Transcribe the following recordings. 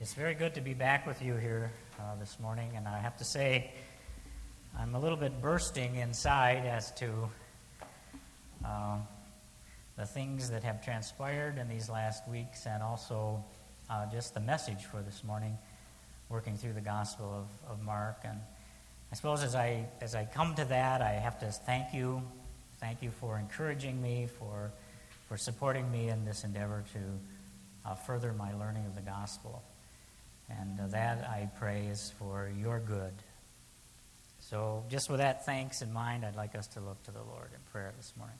It's very good to be back with you here this morning, and I have to say I'm a little bit bursting inside as to the things that have transpired in these last weeks, and also just the message for this morning, working through the Gospel of Mark. And I suppose as I come to that, I have to thank you for encouraging me, for supporting me in this endeavor to further my learning of the Gospel. And that, I pray, is for your good. So just with that thanks in mind, I'd like us to look to the Lord in prayer this morning.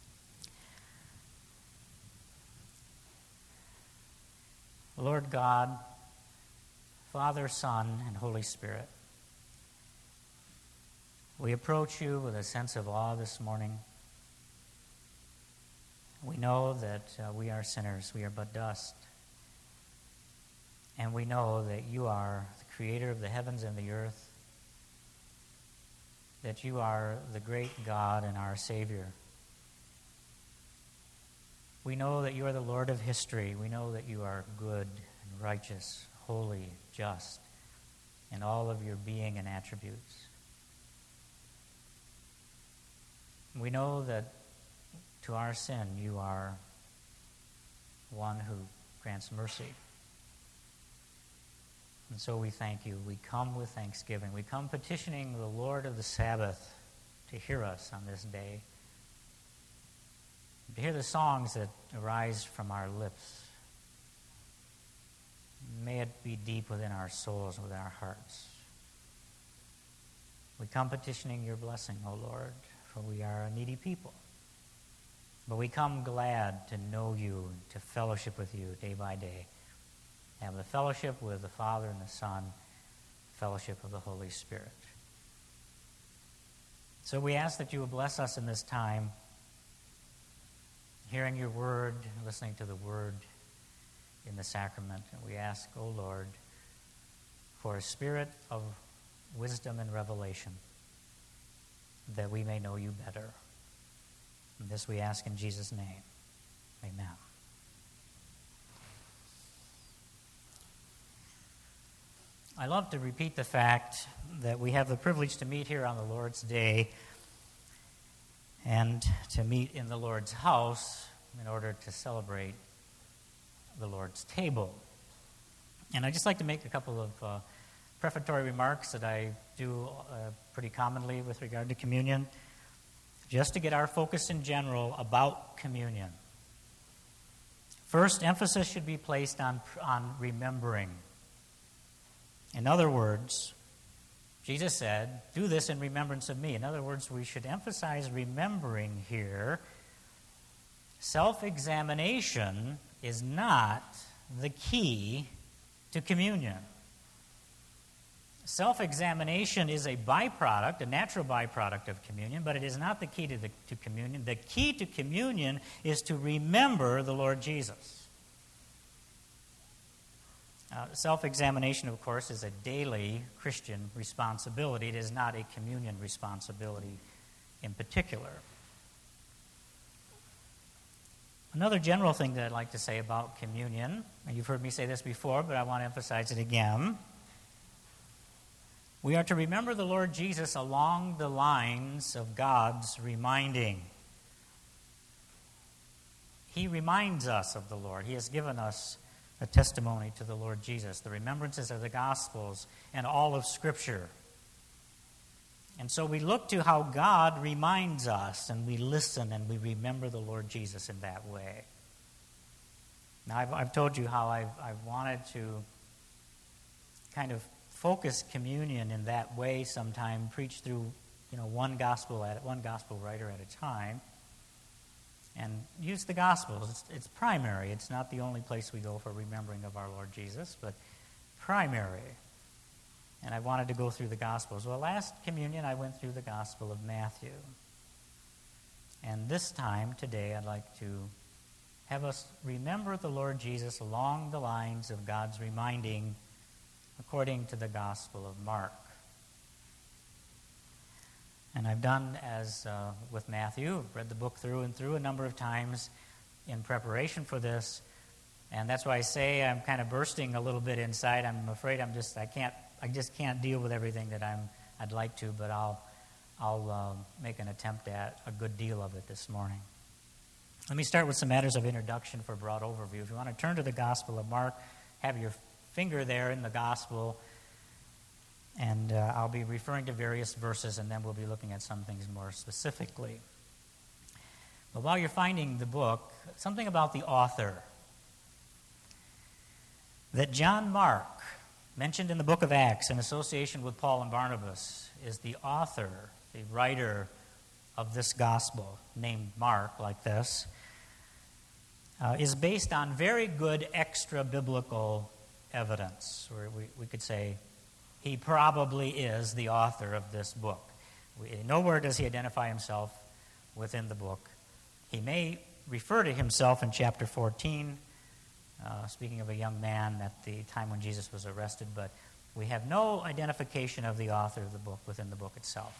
Lord God, Father, Son, and Holy Spirit, we approach you with a sense of awe this morning. We know that we are sinners, we are but dust. And we know that you are the creator of the heavens and the earth, that you are the great God and our Savior. We know that you are the Lord of history. We know that you are good and righteous, holy, just, in all of your being and attributes. We know that to our sin you are one who grants mercy. And so we thank you. We come with thanksgiving. We come petitioning the Lord of the Sabbath to hear us on this day, to hear the songs that arise from our lips. May it be deep within our souls, within our hearts. We come petitioning your blessing, O Lord, for we are a needy people. But we come glad to know you, to fellowship with you day by day. Have the fellowship with the Father and the Son, fellowship of the Holy Spirit. So we ask that you will bless us in this time, hearing your word, listening to the word in the sacrament. And we ask, O Lord, for a spirit of wisdom and revelation, that we may know you better. And this we ask in Jesus' name. Amen. I love to repeat the fact that we have the privilege to meet here on the Lord's Day and to meet in the Lord's house in order to celebrate the Lord's table. And I'd just like to make a couple of prefatory remarks that I do pretty commonly with regard to communion, just to get our focus in general about communion. First, emphasis should be placed on remembering. In other words, Jesus said, do this in remembrance of me. In other words, we should emphasize remembering here. Self-examination is not the key to communion. Self-examination is a byproduct, a natural byproduct of communion, but it is not the key to communion. The key to communion is to remember the Lord Jesus. Self-examination, of course, is a daily Christian responsibility. It is not a communion responsibility in particular. Another general thing that I'd like to say about communion, and you've heard me say this before, but I want to emphasize it again. We are to remember the Lord Jesus along the lines of God's reminding. He reminds us of the Lord. He has given us a testimony to the Lord Jesus, the remembrances of the Gospels, and all of Scripture. And so we look to how God reminds us, and we listen and we remember the Lord Jesus in that way. Now, I've told you how I've wanted to kind of focus communion in that way sometime, preach through one gospel writer at a time, and use the Gospels. It's primary. It's not the only place we go for remembering of our Lord Jesus, but primary. And I wanted to go through the Gospels. Well, last communion I went through the Gospel of Matthew. And this time, today, I'd like to have us remember the Lord Jesus along the lines of God's reminding according to the Gospel of Mark. And I've done as with Matthew, read the book through and through a number of times in preparation for this, And that's why I say I'm kind of bursting a little bit inside. I'm afraid I just can't deal with everything that I'd like to, but I'll make an attempt at a good deal of it this morning. Let me start with some matters of introduction for a broad overview. If you want to turn to the Gospel of Mark, have your finger there in the Gospel, and I'll be referring to various verses, and then we'll be looking at some things more specifically. But while you're finding the book, something about the author. That John Mark, mentioned in the book of Acts in association with Paul and Barnabas, is the author, the writer of this gospel, named Mark like this, is based on very good extra-biblical evidence. Or we could say he probably is the author of this book. Nowhere does he identify himself within the book. He may refer to himself in chapter 14, speaking of a young man at the time when Jesus was arrested, but we have no identification of the author of the book within the book itself.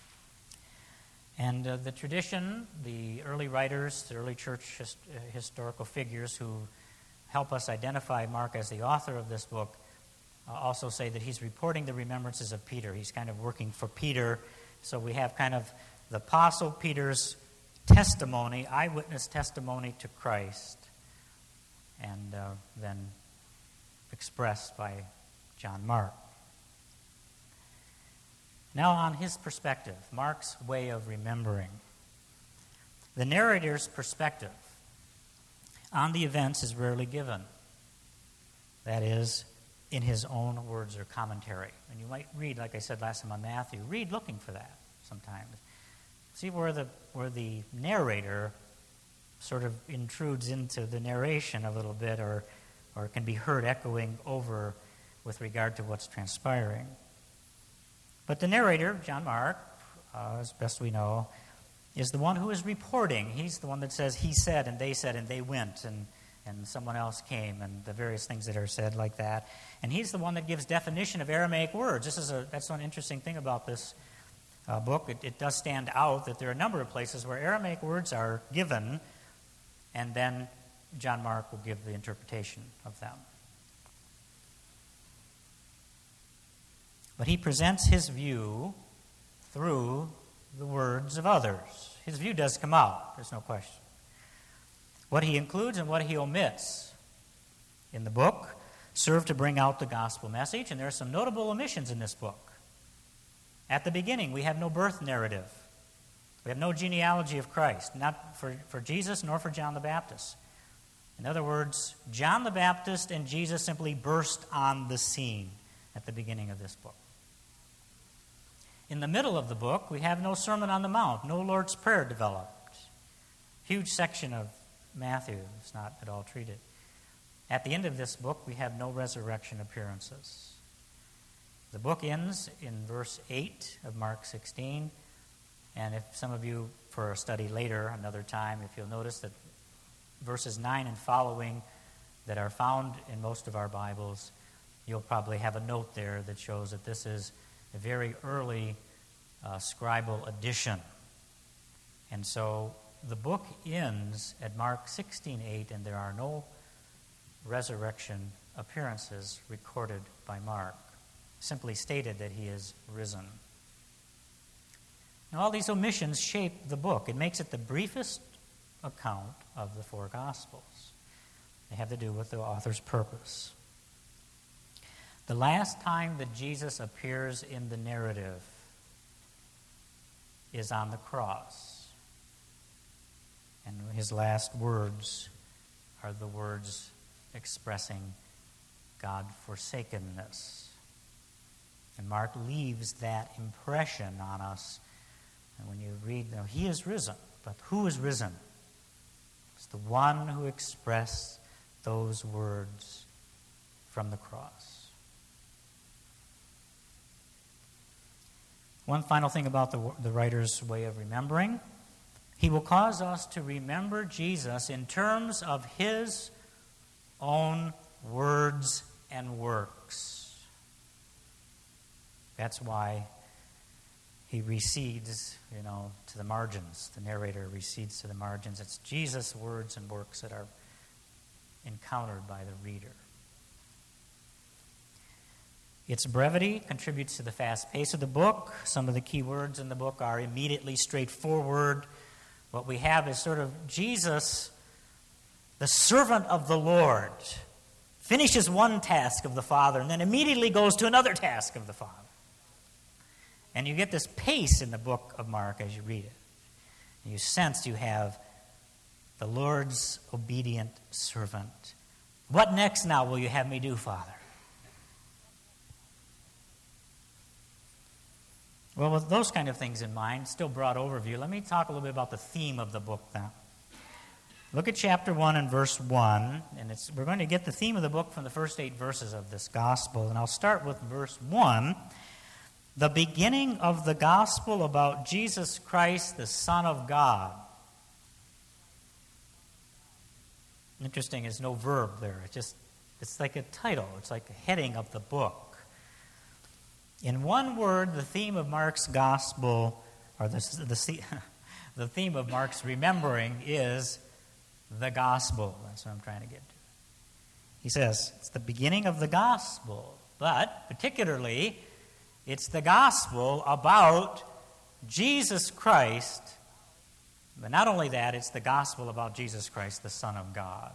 And the tradition, the early writers, the early church historical figures who help us identify Mark as the author of this book also say that he's reporting the remembrances of Peter. He's kind of working for Peter. So we have kind of the Apostle Peter's testimony, eyewitness testimony to Christ, and then expressed by John Mark. Now, on his perspective, Mark's way of remembering. The narrator's perspective on the events is rarely given. That is, in his own words or commentary. And you might read, like I said last time on Matthew, read looking for that sometimes. See where the narrator sort of intrudes into the narration a little bit, or can be heard echoing over with regard to what's transpiring. But the narrator, John Mark, as best we know, is the one who is reporting. He's the one that says, he said, and they went, and someone else came, and the various things that are said like that. And he's the one that gives definition of Aramaic words. That's one interesting thing about this book. It does stand out that there are a number of places where Aramaic words are given, and then John Mark will give the interpretation of them. But he presents his view through the words of others. His view does come out, there's no question. What he includes and what he omits in the book serve to bring out the gospel message, and there are some notable omissions in this book. At the beginning, we have no birth narrative. We have no genealogy of Christ, not for Jesus nor for John the Baptist. In other words, John the Baptist and Jesus simply burst on the scene at the beginning of this book. In the middle of the book, we have no Sermon on the Mount, no Lord's Prayer developed. Huge section of Matthew is not at all treated. At the end of this book, we have no resurrection appearances. The book ends in verse 8 of Mark 16, and if some of you, for a study later, another time, if you'll notice that verses 9 and following that are found in most of our Bibles, you'll probably have a note there that shows that this is a very early scribal edition. And so the book ends at Mark 16:8, and there are no resurrection appearances recorded by Mark. Simply stated that he is risen. Now, all these omissions shape the book. It makes it the briefest account of the four Gospels. They have to do with the author's purpose. The last time that Jesus appears in the narrative is on the cross. And his last words are the words expressing God-forsakenness. And Mark leaves that impression on us. And when you read, he is risen. But who is risen? It's the one who expressed those words from the cross. One final thing about the writer's way of remembering. He will cause us to remember Jesus in terms of his own words and works. That's why he recedes, to the margins. The narrator recedes to the margins. It's Jesus' words and works that are encountered by the reader. Its brevity contributes to the fast pace of the book. Some of the key words in the book are immediately straightforward. What we have is sort of Jesus, the servant of the Lord, finishes one task of the Father and then immediately goes to another task of the Father. And you get this pace in the book of Mark as you read it. You sense you have the Lord's obedient servant. What next now will you have me do, Father? Well, with those kind of things in mind, still broad overview, let me talk a little bit about the theme of the book now. Look at chapter 1 and verse 1, and we're going to get the theme of the book from the first 8 verses of this gospel. And I'll start with verse 1, the beginning of the gospel about Jesus Christ, the Son of God. Interesting, there's no verb there. It's like a title. It's like a heading of the book. In one word, the theme of Mark's gospel, or the theme of Mark's remembering is the gospel. That's what I'm trying to get to. He says, it's the beginning of the gospel, but particularly, it's the gospel about Jesus Christ. But not only that, it's the gospel about Jesus Christ, the Son of God.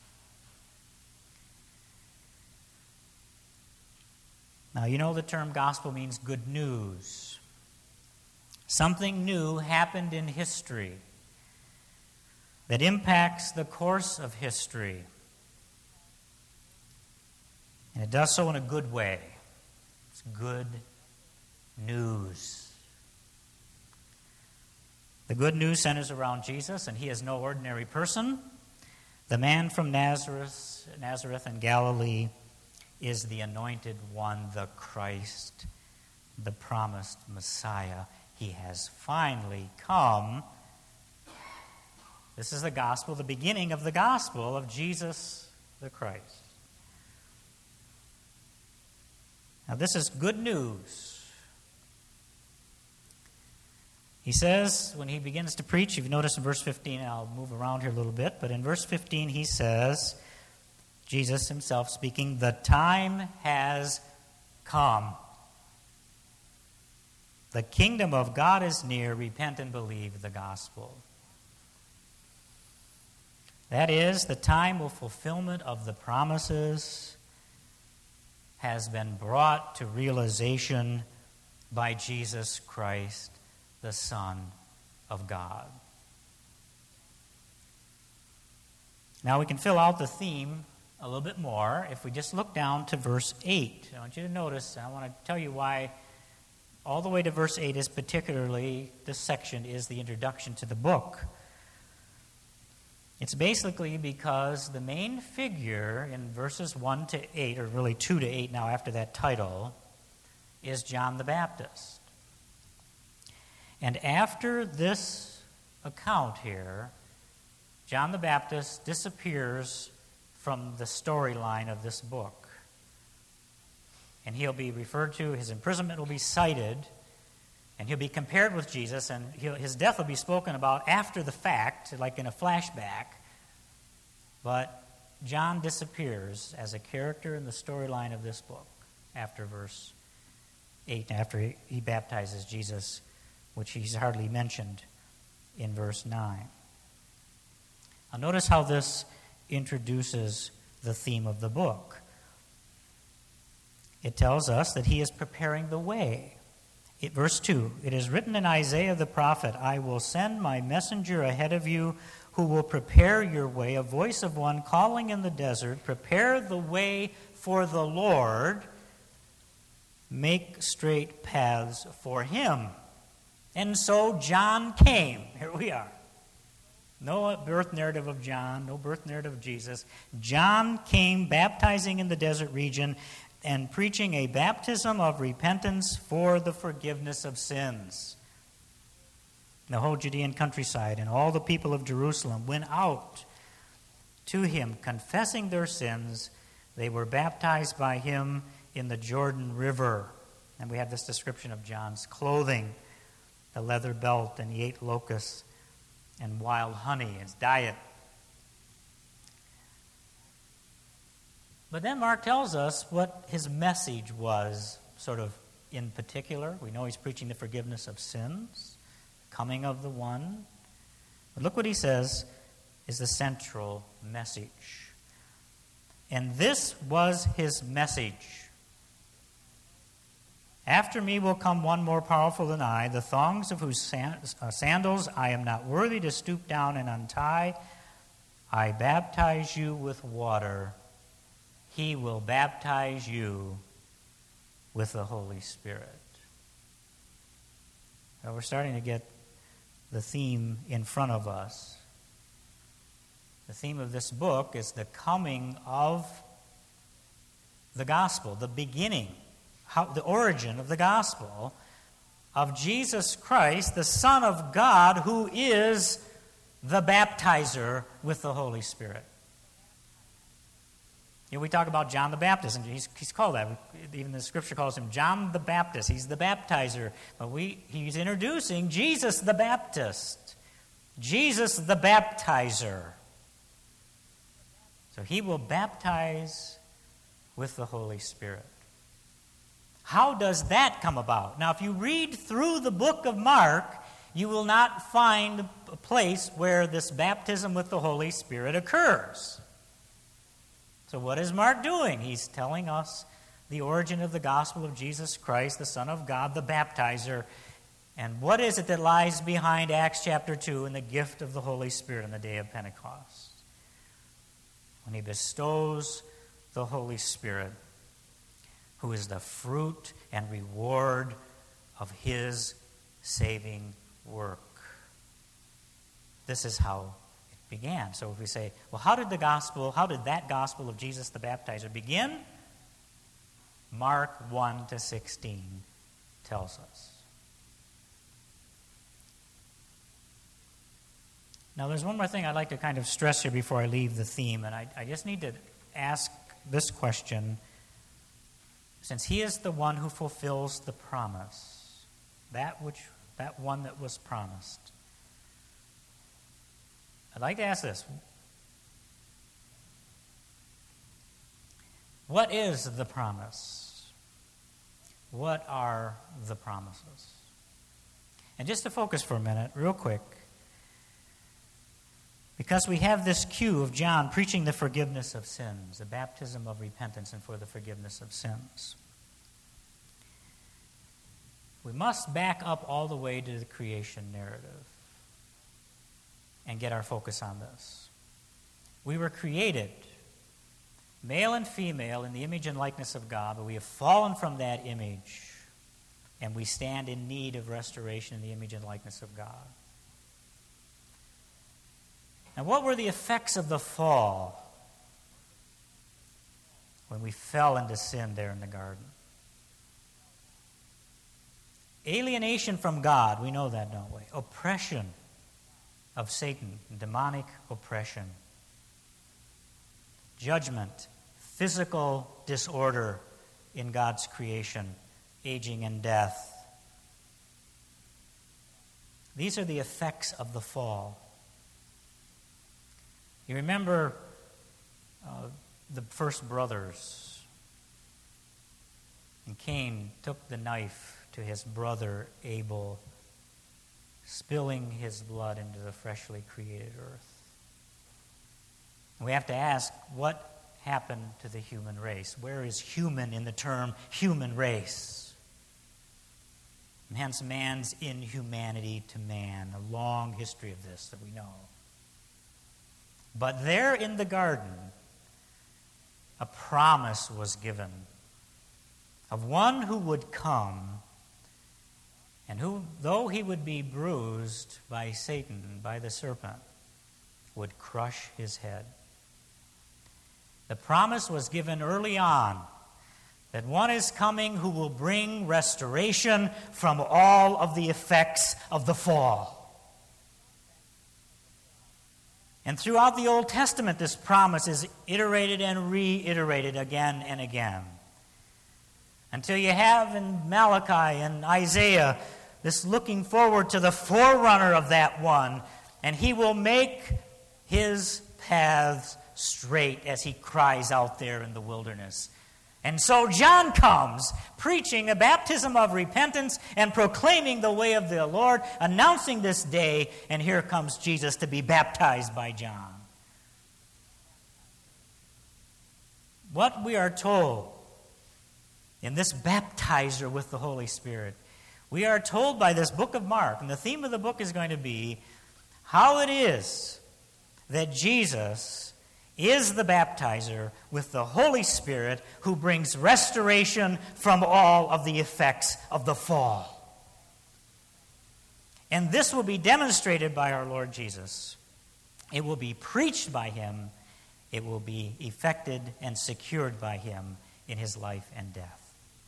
Now, you know the term gospel means good news. Something new happened in history that impacts the course of history. And it does so in a good way. It's good news. The good news centers around Jesus, and he is no ordinary person. The man from Nazareth in Galilee is the anointed one, the Christ, the promised Messiah. He has finally come. This is the gospel, the beginning of the gospel of Jesus the Christ. Now, this is good news. He says, when he begins to preach, if you notice in verse 15, I'll move around here a little bit, but in verse 15 he says, Jesus himself speaking, the time has come. The kingdom of God is near. Repent and believe the gospel. That is, the time of fulfillment of the promises has been brought to realization by Jesus Christ, the Son of God. Now we can fill out the theme a little bit more if we just look down to verse 8. I want you to notice, I want to tell you why all the way to verse 8 is particularly, this section is the introduction to the book. It's basically because the main figure in verses 1 to 8, or really 2 to 8 now after that title, is John the Baptist. And after this account here, John the Baptist disappears from the storyline of this book. And he'll be referred to, his imprisonment will be cited, and he'll be compared with Jesus, and his death will be spoken about after the fact, like in a flashback. But John disappears as a character in the storyline of this book after verse 8, after he baptizes Jesus, which he's hardly mentioned in verse 9. Now notice how this introduces the theme of the book. It tells us that he is preparing the way. Verse 2, it is written in Isaiah the prophet, I will send my messenger ahead of you who will prepare your way, a voice of one calling in the desert, prepare the way for the Lord, make straight paths for him. And so John came. Here we are. No birth narrative of John, no birth narrative of Jesus. John came baptizing in the desert region and preaching a baptism of repentance for the forgiveness of sins. The whole Judean countryside and all the people of Jerusalem went out to him, confessing their sins. They were baptized by him in the Jordan River. And we have this description of John's clothing, the leather belt, and he ate locusts and wild honey, his diet. But then Mark tells us what his message was, sort of in particular. We know he's preaching the forgiveness of sins, coming of the one. But look what he says is the central message. And this was his message. After me will come one more powerful than I, the thongs of whose sandals I am not worthy to stoop down and untie. I baptize you with water. He will baptize you with the Holy Spirit. Now we're starting to get the theme in front of us. The theme of this book is the coming of the gospel, the beginning, the origin of the gospel of Jesus Christ, the Son of God, who is the baptizer with the Holy Spirit. You know, we talk about John the Baptist, and he's called that. Even the Scripture calls him John the Baptist. He's the baptizer. But he's introducing Jesus the Baptist, Jesus the baptizer. So he will baptize with the Holy Spirit. How does that come about? Now, if you read through the book of Mark, you will not find a place where this baptism with the Holy Spirit occurs. So what is Mark doing? He's telling us the origin of the gospel of Jesus Christ, the Son of God, the baptizer. And what is it that lies behind Acts chapter 2 and the gift of the Holy Spirit on the day of Pentecost? When he bestows the Holy Spirit, who is the fruit and reward of his saving work. This is how it began. So if we say, well, how did that gospel of Jesus the Baptizer begin? Mark 1-16 tells us. Now, there's one more thing I'd like to kind of stress here before I leave the theme, and I just need to ask this question. Since he is the one who fulfills the promise, that one that was promised, I'd like to ask this. What is the promise? What are the promises? And just to focus for a minute, real quick, because we have this cue of John preaching the forgiveness of sins, the baptism of repentance and for the forgiveness of sins. We must back up all the way to the creation narrative and get our focus on this. We were created, male and female, in the image and likeness of God, but we have fallen from that image, and we stand in need of restoration in the image and likeness of God. Now, what were the effects of the fall when we fell into sin there in the garden? Alienation from God, we know that, don't we? Oppression of Satan, demonic oppression. Judgment, physical disorder in God's creation, aging and death. These are the effects of the fall. You remember the first brothers. And Cain took the knife to his brother Abel, spilling his blood into the freshly created earth. And we have to ask, what happened to the human race? Where is human in the term human race? And hence man's inhumanity to man, a long history of this that we know. But there in the garden, a promise was given of one who would come, and who, though he would be bruised by Satan, by the serpent, would crush his head. The promise was given early on that one is coming who will bring restoration from all of the effects of the fall. And throughout the Old Testament, this promise is iterated and reiterated again and again. Until you have in Malachi and Isaiah this looking forward to the forerunner of that one, and he will make his paths straight as he cries out there in the wilderness. And so John comes, preaching a baptism of repentance and proclaiming the way of the Lord, announcing this day, and here comes Jesus to be baptized by John. What we are told in this baptizer with the Holy Spirit, we are told by this book of Mark, and the theme of the book is going to be how it is that Jesus is the baptizer with the Holy Spirit who brings restoration from all of the effects of the fall. And this will be demonstrated by our Lord Jesus. It will be preached by him. It will be effected and secured by him in his life and death.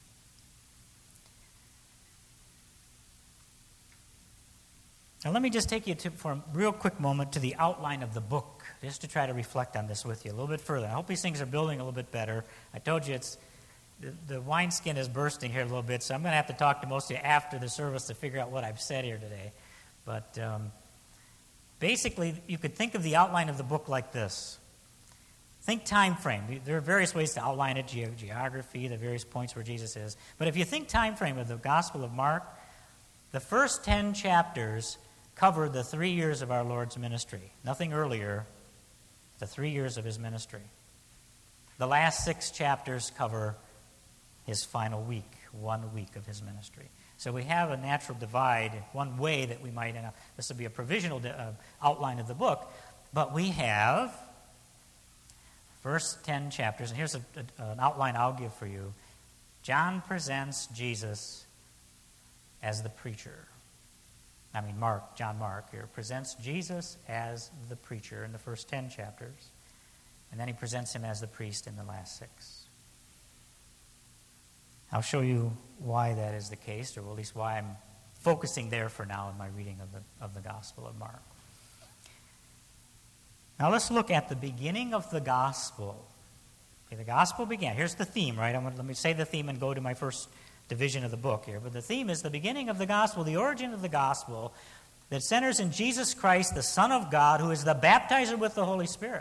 Now let me just take you for a real quick moment to the outline of the book, just to try to reflect on this with you a little bit further. I hope these things are building a little bit better. I told you the wineskin is bursting here a little bit, so I'm going to have to talk to most of you after the service to figure out what I've said here today. But basically, you could think of the outline of the book like this. Think time frame. There are various ways to outline it, geography, the various points where Jesus is. But if you think time frame of the Gospel of Mark, the first 10 chapters cover the 3 years of our Lord's ministry. Nothing earlier, the 3 years of his ministry. The last 6 chapters cover his final week, 1 week of his ministry. So we have a natural divide, one way that we might, this would be a provisional outline of the book, but we have first 10 chapters, and here's an outline I'll give for you. John presents Jesus as the preacher. John Mark here presents Jesus as the preacher in the first 10 chapters, and then he presents him as the priest in the last 6. I'll show you why that is the case, or at least why I'm focusing there for now in my reading of the Gospel of Mark. Now let's look at the beginning of the Gospel. Okay, the Gospel began. Here's the theme, right? Let me say the theme and go to my first division of the book here. But the theme is the beginning of the Gospel, the origin of the Gospel that centers in Jesus Christ, the Son of God, who is the baptizer with the Holy Spirit.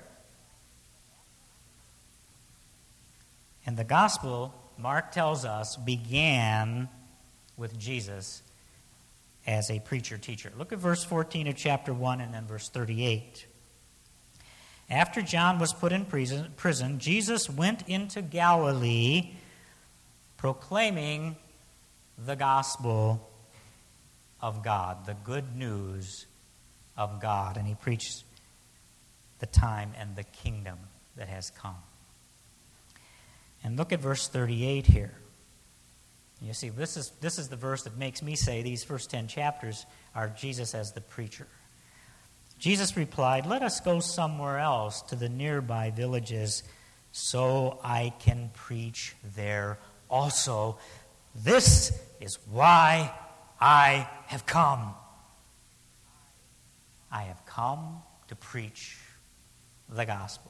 And the Gospel, Mark tells us, began with Jesus as a preacher-teacher. Look at verse 14 of chapter 1 and then verse 38. After John was put in prison, Jesus went into Galilee proclaiming the gospel of God, the good news of God. And he preached the time and the kingdom that has come. And look at verse 38 here. You see, this is the verse that makes me say these first 10 chapters are Jesus as the preacher. Jesus replied, "Let us go somewhere else to the nearby villages so I can preach there also. This is why I have come. I have come to preach the gospel."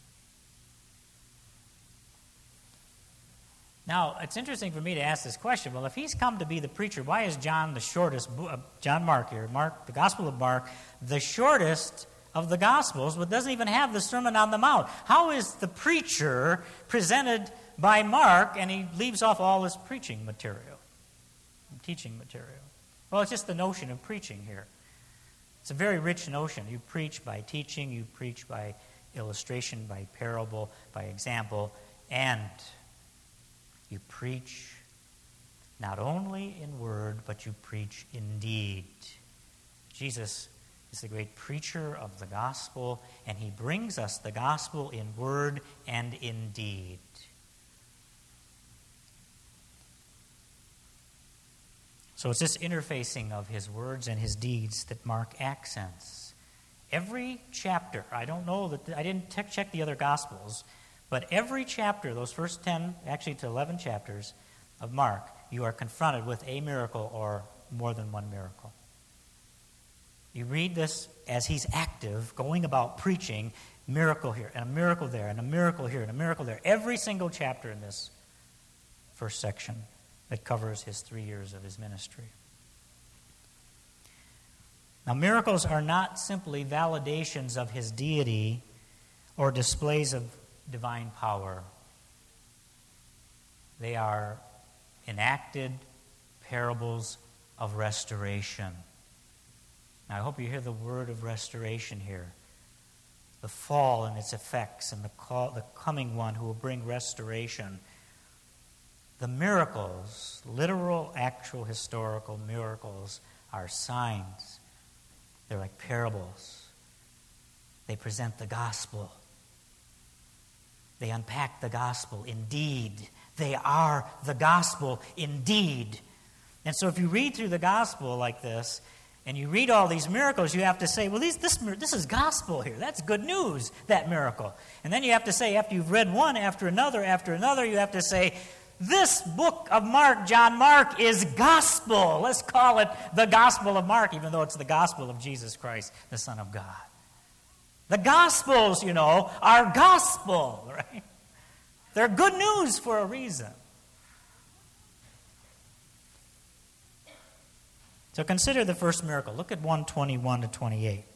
Now, it's interesting for me to ask this question. Well, if he's come to be the preacher, why is John the shortest, John Mark here, the Gospel of Mark, the shortest of the Gospels, but doesn't even have the Sermon on the Mount? How is the preacher presented by Mark, and he leaves off all his preaching material, teaching material? Well, it's just the notion of preaching here. It's a very rich notion. You preach by teaching, you preach by illustration, by parable, by example, and you preach not only in word, but you preach in deed. Jesus is the great preacher of the gospel, and he brings us the gospel in word and in deed. So it's this interfacing of his words and his deeds that Mark accents. Every chapter, I didn't check the other gospels, but every chapter, those first 10, actually to 11 chapters of Mark, you are confronted with a miracle or more than one miracle. You read this as he's active, going about preaching, miracle here, and a miracle there, and a miracle here, and a miracle there. Every single chapter in this first section that covers his 3 years of his ministry. Now, miracles are not simply validations of his deity or displays of divine power. They are enacted parables of restoration. Now, I hope you hear the word of restoration here. The fall and its effects, and the coming one who will bring restoration. The miracles, literal, actual, historical miracles, are signs. They're like parables. They present the gospel. They unpack the gospel. Indeed, they are the gospel indeed. And so if you read through the gospel like this, and you read all these miracles, you have to say, well, this is gospel here. That's good news, that miracle. And then you have to say, after you've read one after another, you have to say, this book of Mark, John Mark, is gospel. Let's call it the Gospel of Mark, even though it's the gospel of Jesus Christ, the Son of God. The Gospels, are gospel, right? They're good news for a reason. So consider the first miracle. Look at 1:21 to 28.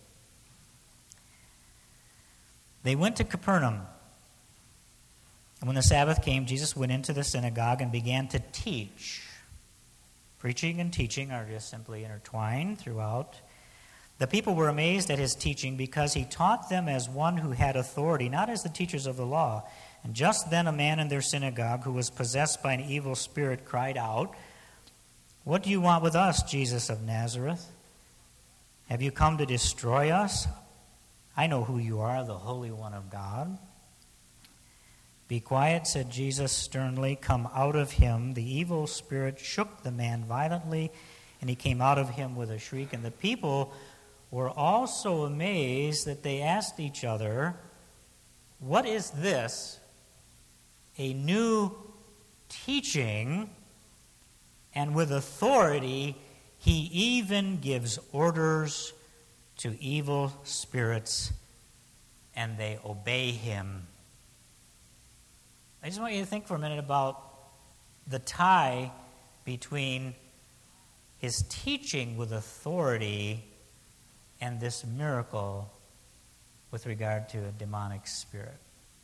They went to Capernaum. And when the Sabbath came, Jesus went into the synagogue and began to teach. Preaching and teaching are just simply intertwined throughout. The people were amazed at his teaching because he taught them as one who had authority, not as the teachers of the law. And just then a man in their synagogue who was possessed by an evil spirit cried out, "What do you want with us, Jesus of Nazareth? Have you come to destroy us? I know who you are, the Holy One of God." "Be quiet," said Jesus sternly. "Come out of him." The evil spirit shook the man violently, and he came out of him with a shriek. And the people were all so amazed that they asked each other, "What is this? A new teaching, and with authority he even gives orders to evil spirits, and they obey him." I just want you to think for a minute about the tie between his teaching with authority and this miracle with regard to a demonic spirit.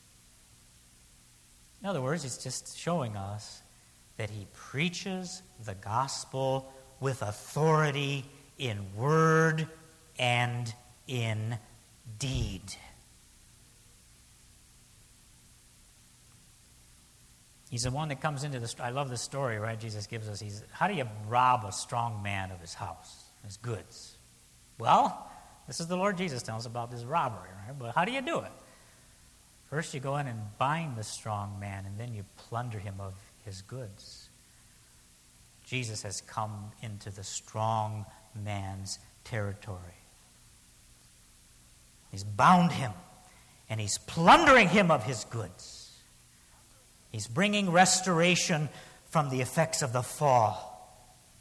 In other words, it's just showing us that he preaches the gospel with authority in word and in deed. He's the one that comes into I love the story, right? Jesus gives us. How do you rob a strong man of his house, his goods? Well, this is the Lord Jesus telling us about this robbery, right? But how do you do it? First, you go in and bind the strong man, and then you plunder him of his goods. Jesus has come into the strong man's territory. He's bound him, and he's plundering him of his goods. He's bringing restoration from the effects of the fall.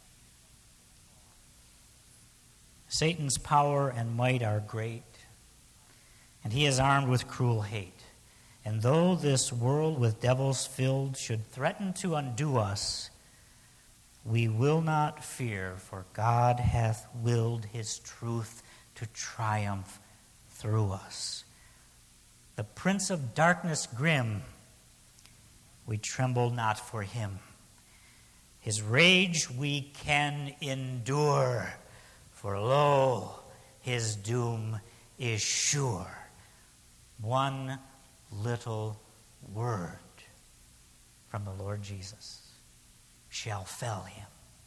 Satan's power and might are great, and he is armed with cruel hate. And though this world with devils filled should threaten to undo us, we will not fear, for God hath willed his truth to triumph through us. The prince of darkness grim, we tremble not for him. His rage we can endure, for lo, his doom is sure. One little word from the Lord Jesus shall fell him.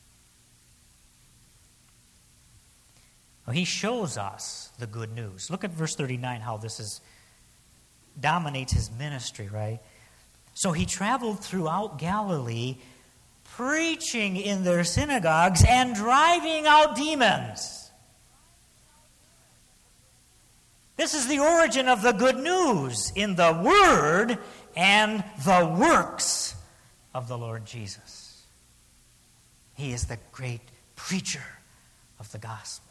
Well, he shows us the good news. Look at verse 39, how this dominates his ministry, right? So he traveled throughout Galilee, preaching in their synagogues and driving out demons. This is the origin of the good news in the word and the works of the Lord Jesus. He is the great preacher of the gospel.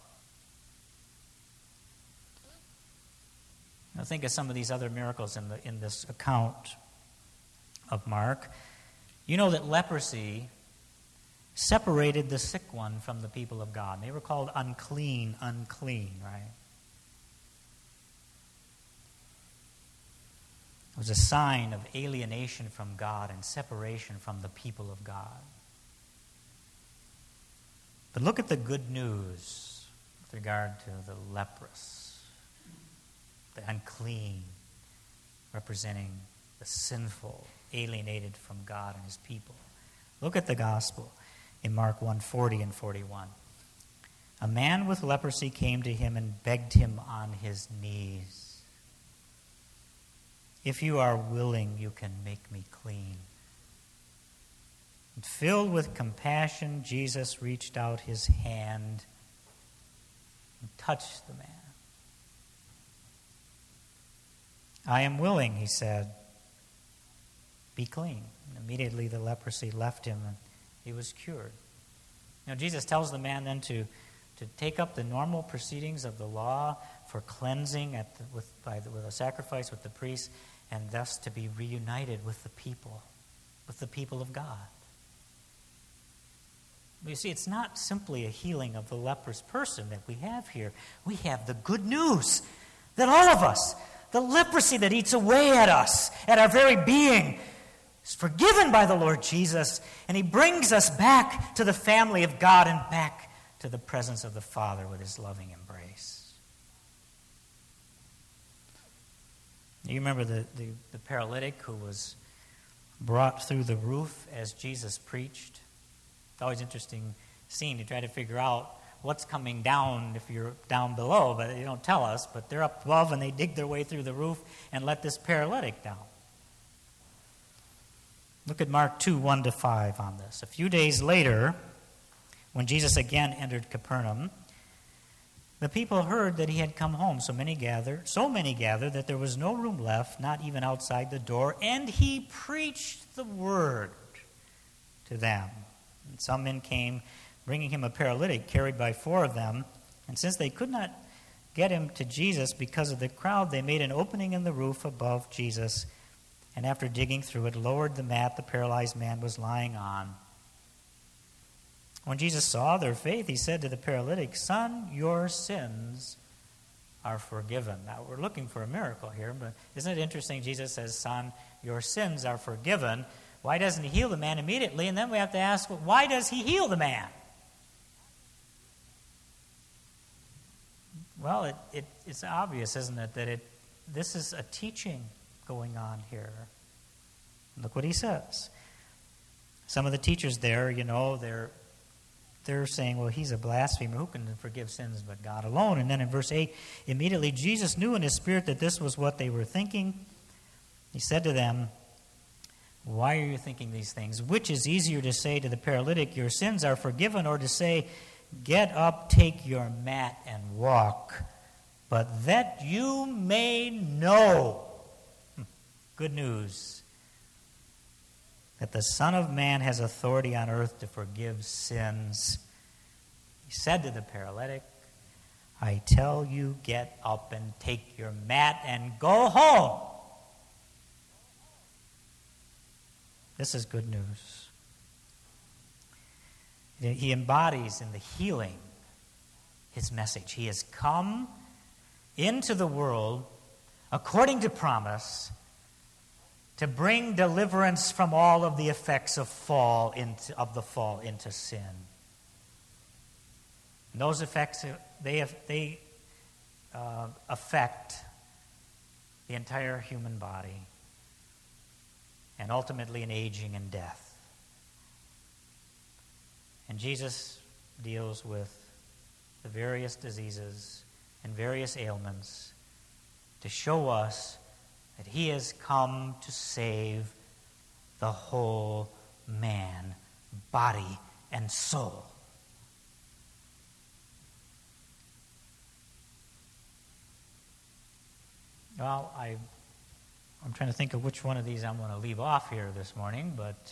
Now think of some of these other miracles in this account of Mark. You know that leprosy separated the sick one from the people of God. They were called unclean, right? It was a sign of alienation from God and separation from the people of God. But look at the good news with regard to the leprous, the unclean, representing the sinful, alienated from God and his people. Look at the gospel in Mark 1:40 and 41. A man with leprosy came to him and begged him on his knees. If you are willing, you can make me clean. And filled with compassion, Jesus reached out his hand and touched the man. I am willing, he said. Be clean. And immediately the leprosy left him and he was cured. Jesus tells the man then to take up the normal proceedings of the law for cleansing with a sacrifice with the priest, and thus to be reunited with the people of God. But you see, it's not simply a healing of the leprous person that we have here. We have the good news that all of us, the leprosy that eats away at us, at our very being, is forgiven by the Lord Jesus, and he brings us back to the family of God and back to the presence of the Father with his loving embrace. You remember the paralytic who was brought through the roof as Jesus preached? It's always an interesting scene to try to figure out what's coming down if you're down below, but they don't tell us. But they're up above and they dig their way through the roof and let this paralytic down. Look at Mark 2:1-5 on this. A few days later, when Jesus again entered Capernaum, the people heard that he had come home. So many gathered that there was no room left, not even outside the door, and he preached the word to them. And some men came, bringing him a paralytic carried by 4 of them, and since they could not get him to Jesus because of the crowd, they made an opening in the roof above Jesus, and after digging through it, lowered the mat the paralyzed man was lying on. When Jesus saw their faith, he said to the paralytic, "Son, your sins are forgiven." Now, we're looking for a miracle here, but isn't it interesting? Jesus says, "Son, your sins are forgiven." Why doesn't he heal the man immediately? And then we have to ask, well, why does he heal the man? Well, it's obvious, isn't it, that this is a teaching going on here. Look what he says. Some of the teachers there, they're saying, well, he's a blasphemer. Who can forgive sins but God alone? And then in verse 8, immediately Jesus knew in his spirit that this was what they were thinking. He said to them, "Why are you thinking these things? Which is easier to say to the paralytic, 'Your sins are forgiven,' or to say, 'Get up, take your mat, and walk'? But that you may know," good news, "that the Son of Man has authority on earth to forgive sins." He said to the paralytic, "I tell you, get up and take your mat and go home." This is good news. He embodies in the healing his message. He has come into the world according to promise to bring deliverance from all of the effects of the fall into sin. And those effects they affect the entire human body, and ultimately in aging and death. And Jesus deals with the various diseases and various ailments to show us that he has come to save the whole man, body and soul. Well, I'm trying to think of which one of these I'm going to leave off here this morning, but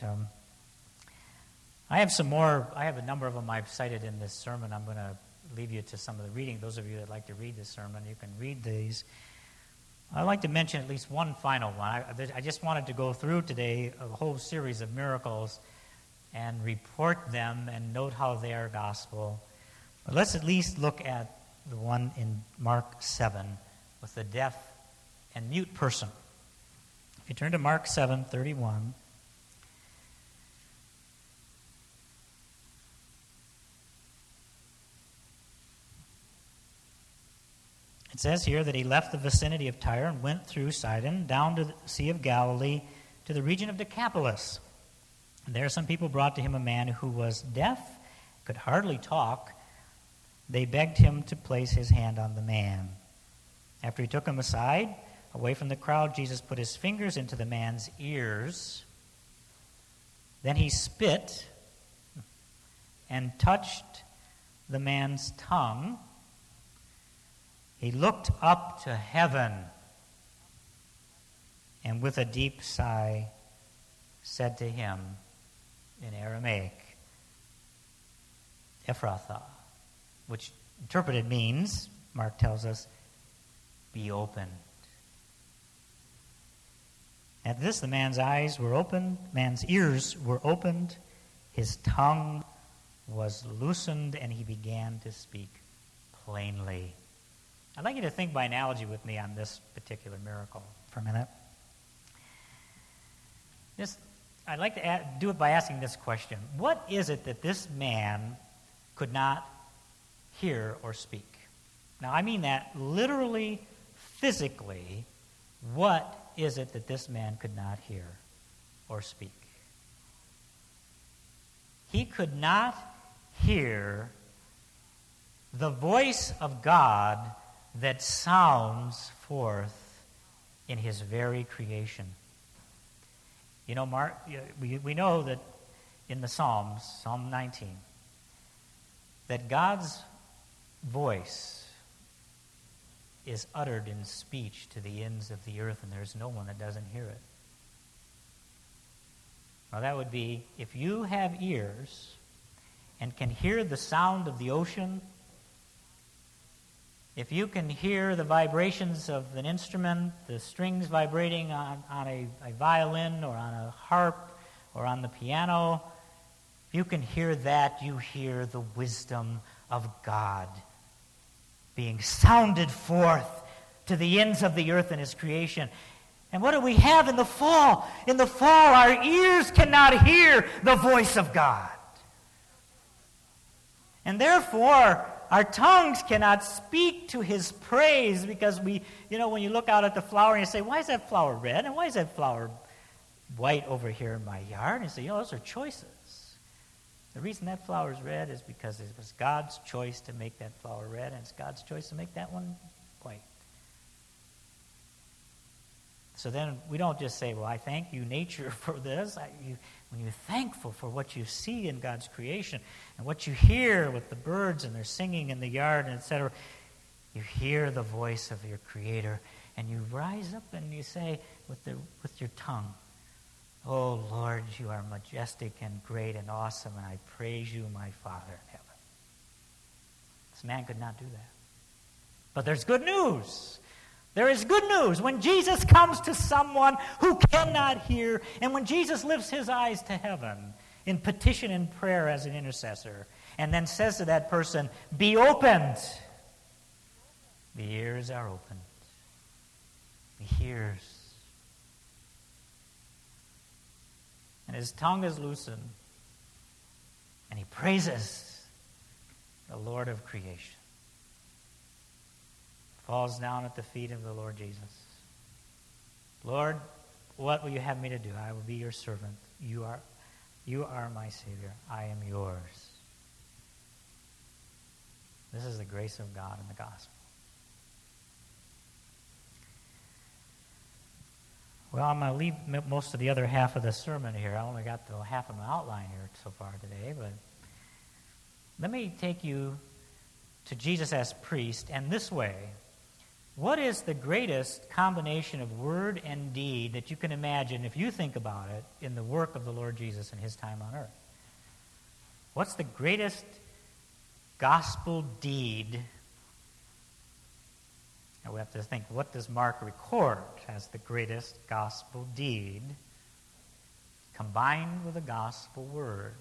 I have some more. I have a number of them I've cited in this sermon. I'm going to leave you to some of the reading. Those of you that like to read this sermon, you can read these. I'd like to mention at least one final one. I just wanted to go through today a whole series of miracles and report them and note how they are gospel. But let's at least look at the one in Mark 7 with the deaf and mute person If you turn to Mark 7:31, it says here that he left the vicinity of Tyre and went through Sidon down to the Sea of Galilee to the region of Decapolis. And there some people brought to him a man who was deaf, could hardly talk. They begged him to place his hand on the man. After he took him aside, away from the crowd, Jesus put his fingers into the man's ears. Then he spit and touched the man's tongue. He looked up to heaven and with a deep sigh said to him in Aramaic, Ephphatha, which interpreted means, Mark tells us, be opened. At this, the man's eyes were opened, man's ears were opened, his tongue was loosened, and he began to speak plainly. I'd like you to think by analogy with me on this particular miracle for a minute. I'd like to do it by asking this question. What is it that this man could not hear or speak? Now, I mean that literally, physically, what is it that this man could not hear or speak? He could not hear the voice of God that sounds forth in his very creation. You know, Mark, we know that in the Psalms, Psalm 19, that God's voice is uttered in speech to the ends of the earth, and there's no one that doesn't hear it. Now that would be, if you have ears and can hear the sound of the ocean, if you can hear the vibrations of an instrument, the strings vibrating on a violin or on a harp or on the piano, if you can hear that, you hear the wisdom of God being sounded forth to the ends of the earth in his creation. And what do we have in the fall? In the fall, our ears cannot hear the voice of God. And therefore, our tongues cannot speak to his praise, because when you look out at the flower and you say, why is that flower red? And why is that flower white over here in my yard? And you say, those are choices. The reason that flower is red is because it was God's choice to make that flower red, and it's God's choice to make that one white. So then we don't just say, well, I thank you, nature, for this. When you're thankful for what you see in God's creation and what you hear with the birds and their singing in the yard, and etc., you hear the voice of your Creator, and you rise up and you say with your tongue, oh, Lord, you are majestic and great and awesome, and I praise you, my Father in heaven. This man could not do that. But there's good news. There is good news when Jesus comes to someone who cannot hear, and when Jesus lifts his eyes to heaven in petition and prayer as an intercessor, and then says to that person, be opened. The ears are opened. He hears. And his tongue is loosened, and he praises the Lord of creation. Falls down at the feet of the Lord Jesus. Lord, what will you have me to do? I will be your servant. You are my Savior. I am yours. This is the grace of God in the gospel. Well, I'm going to leave most of the other half of the sermon here. I only got the half of my outline here so far today, but let me take you to Jesus as priest, and this way. What is the greatest combination of word and deed that you can imagine, if you think about it, in the work of the Lord Jesus in his time on earth? What's the greatest gospel deed? Now we have to think, what does Mark record as the greatest gospel deed combined with a gospel word?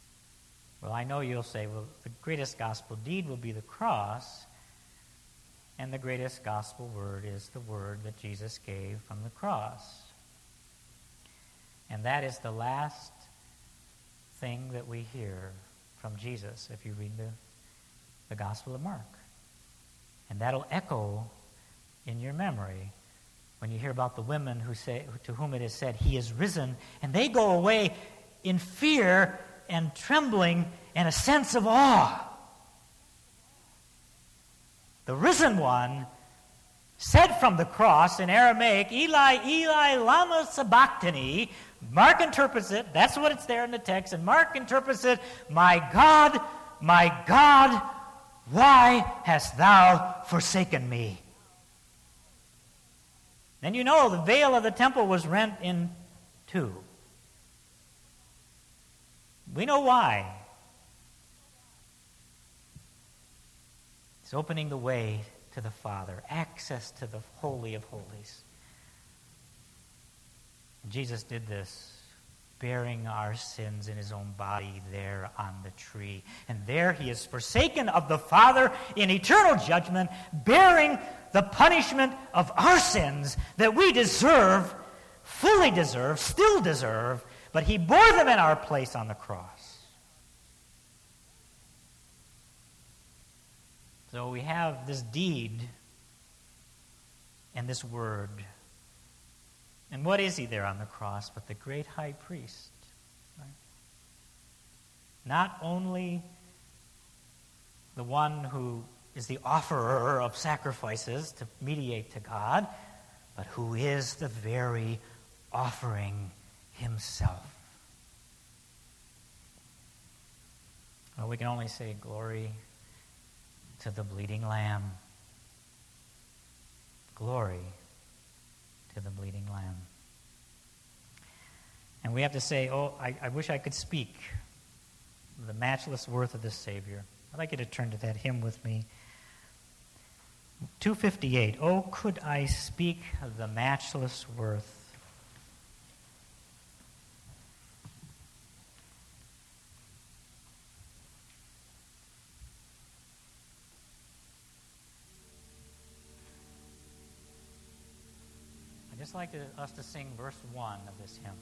Well, I know you'll say, well, the greatest gospel deed will be the cross. And the greatest gospel word is the word that Jesus gave from the cross. And that is the last thing that we hear from Jesus if you read the Gospel of Mark. And that'll echo in your memory when you hear about the women to whom it is said, he is risen, and they go away in fear and trembling and a sense of awe. The risen one said from the cross in Aramaic, Eli, Eli, lama sabachthani. Mark interprets it, that's what it's there in the text, and Mark interprets it, my God, why hast thou forsaken me? And you know the veil of the temple was rent in two. We know why. It's opening the way to the Father, access to the Holy of Holies. And Jesus did this, bearing our sins in his own body there on the tree. And there he is forsaken of the Father in eternal judgment, bearing the punishment of our sins that we deserve, fully deserve, still deserve, but he bore them in our place on the cross. So we have this deed and this word. And what is he there on the cross but the great high priest? Right? Not only the one who is the offerer of sacrifices to mediate to God, but who is the very offering himself. Well, we can only say glory to the bleeding Lamb. Glory to the bleeding Lamb. And we have to say, I wish I could speak the matchless worth of the Savior. I'd like you to turn to that hymn with me. 258, oh, could I speak the matchless worth. I'd just like us to sing verse 1 of this hymn.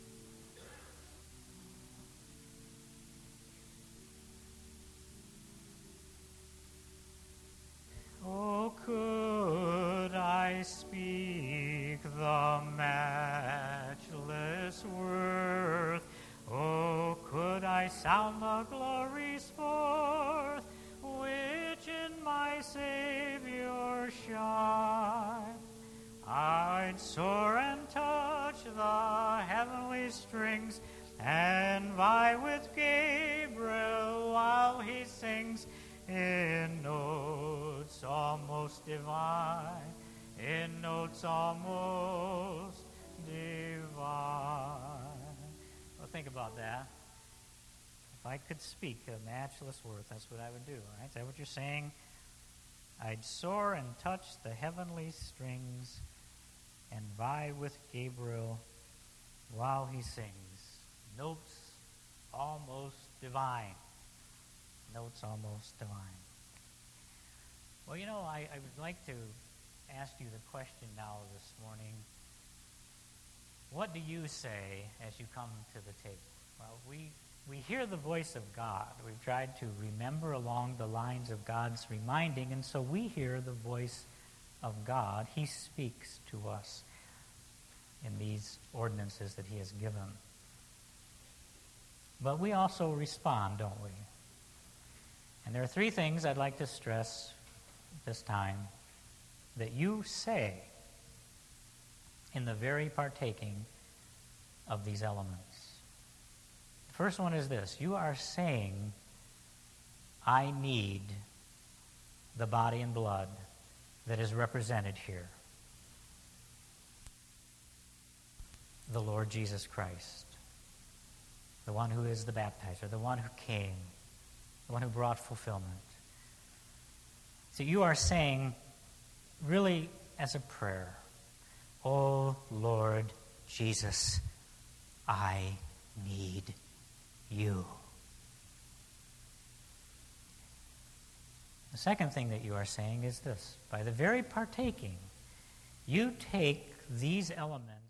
Oh, could I speak the matchless worth? Oh, could I sound the glories forth, which in my Savior shine? I'd soar and touch the heavenly strings, and vie with Gabriel while he sings, in notes almost divine, in notes almost divine. Well, think about that. If I could speak a matchless worth, that's what I would do, right? Is that what you're saying? I'd soar and touch the heavenly strings and vie with Gabriel while he sings. Notes almost divine. Notes almost divine. Well, you know, I would like to ask you the question now this morning. What do you say as you come to the table? Well, we hear the voice of God. We've tried to remember along the lines of God's reminding, and so we hear the voice of God. He speaks to us in these ordinances that he has given. But we also respond, don't we? And there are three things I'd like to stress this time that you say in the very partaking of these elements. The first one is this. You are saying, I need the body and blood that is represented here. The Lord Jesus Christ, the one who is the baptizer, the one who came, the one who brought fulfillment. So you are saying, really as a prayer, oh Lord Jesus, I need you. The second thing that you are saying is this: by the very partaking, you take these elements